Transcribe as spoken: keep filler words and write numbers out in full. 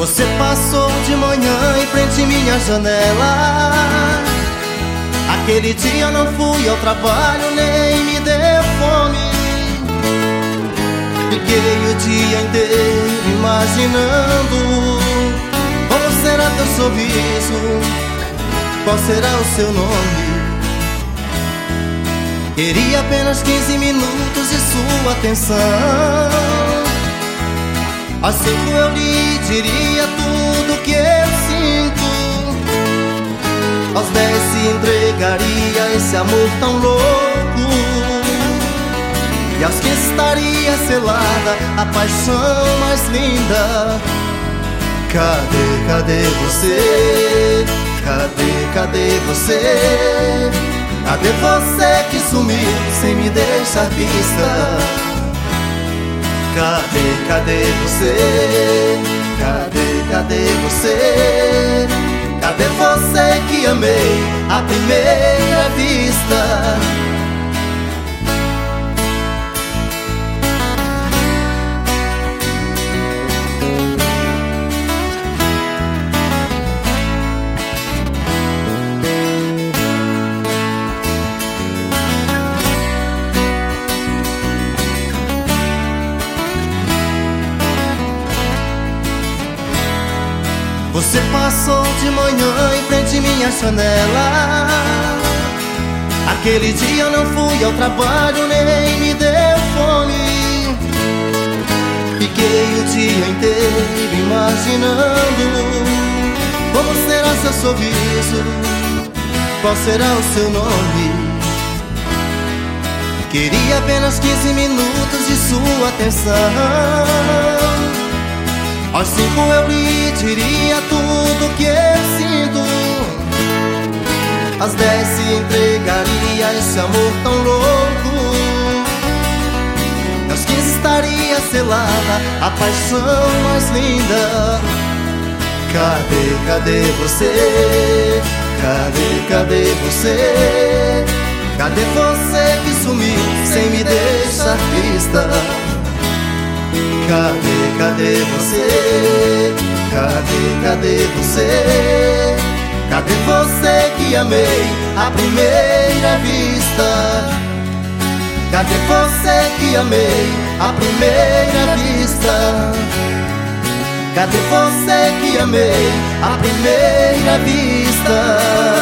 Você passou de manhã em frente à minha janela. Aquele dia eu não fui ao trabalho, nem me deu fome. Fiquei o dia inteiro imaginando como será teu sorriso, qual será o seu nome. Queria apenas quinze minutos de sua atenção. Às cinco eu lhe diria tudo que eu sinto. Aos dez se entregaria esse amor tão louco. E aos quinze estaria selada a paixão mais linda. Cadê, cadê você? Cadê, cadê você? Cadê você que sumiu sem me deixar vista? Cadê, cadê você? Cadê, cadê você? Cadê você que amei à primeira vista? Você passou de manhã em frente à minha janela. Aquele dia eu não fui ao trabalho, nem me deu fome. Fiquei o dia inteiro imaginando como será seu sorriso, qual será o seu nome. Queria apenas quinze minutos de sua atenção. Aos cinco eu lhe diria tudo que eu sinto. Às dez se entregaria esse amor tão louco. Aos quinze estaria selada a paixão mais linda. Cadê, cadê você? Cadê, cadê você? Cadê você que sumiu sem me deixar vista? Cadê, cadê você? Cadê, cadê você? Cadê você que amei à primeira vista? Cadê você que amei à primeira vista? Cadê você que amei à primeira vista?